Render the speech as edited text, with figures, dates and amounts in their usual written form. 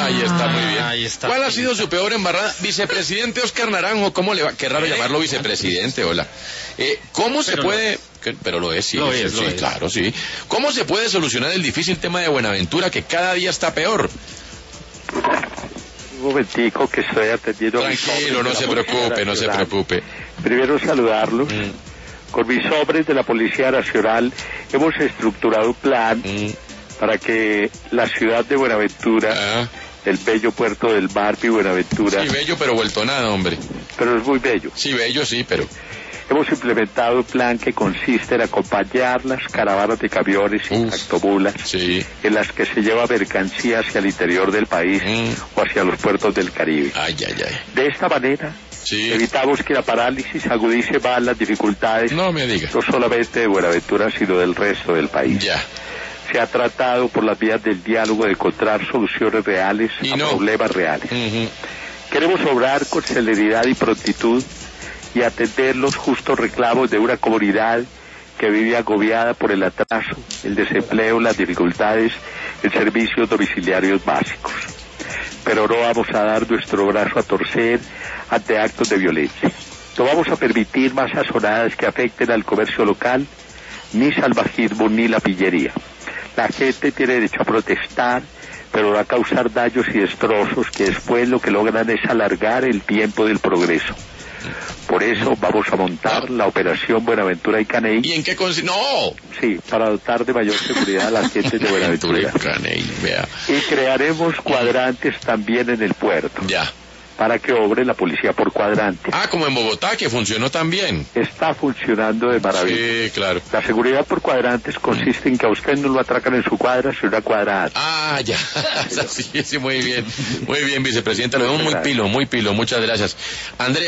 Ahí está, muy bien. Ahí está. ¿Cuál ha sido su peor embarrada? Vicepresidente Oscar Naranjo, ¿cómo le va? Qué raro llamarlo vicepresidente, hola. ¿Cómo se puede...? Pero lo es, sí, Lo sí, es, sí, lo es. claro, sí. ¿Cómo se puede solucionar el difícil tema de Buenaventura que cada día está peor? Un momentico que estoy atendiendo a mis Tranquilo, hombres no de se la Policía preocupe, no se Nacional. preocupe. Primero saludarlos. Con mis hombres de la Policía Nacional hemos estructurado un plan para que la ciudad de Buenaventura, Ah, el bello puerto del Mar y Buenaventura, sí, bello, pero vuelto nada, hombre. pero es muy bello. Sí, bello, sí, pero... Hemos implementado un plan que consiste en acompañar las caravanas de camiones y Uf. tractomulas Sí. en las que se lleva mercancía hacia el interior del país o hacia los puertos del Caribe. Ay, ay, ay. De esta manera Sí. evitamos que la parálisis agudice más las dificultades No me diga. no solamente de Buenaventura sino del resto del país. Ya. Se ha tratado por las vías del diálogo de encontrar soluciones reales Y a no. problemas reales. Ujú. Queremos obrar con celeridad y prontitud y atender los justos reclamos de una comunidad que vive agobiada por el atraso, el desempleo, las dificultades en servicios domiciliarios básicos. Pero no vamos a dar nuestro brazo a torcer ante actos de violencia. No vamos a permitir más azonadas que afecten al comercio local, ni salvajismo, ni la pillería. La gente tiene derecho a protestar, pero no a causar daños y destrozos que después lo que logran es alargar el tiempo del progreso. Por eso vamos a montar la operación Buenaventura y Caney, ¿Y en qué consiste? ¡No! sí, para dotar de mayor seguridad a la gente de Buenaventura. Caney, vea. Y crearemos cuadrantes también en el puerto, Ya. para que obre la policía por cuadrante. Ah, como en Bogotá, que funcionó tan bien. Está funcionando de maravilla. Sí, claro. La seguridad por cuadrantes consiste en que a usted no lo atracan en su cuadra, sino una cuadra. Ah, ya. Sí, sí, muy bien. Muy bien, vicepresidente. Lo vemos muy pilo, muy pilo. Muchas gracias. Andrea.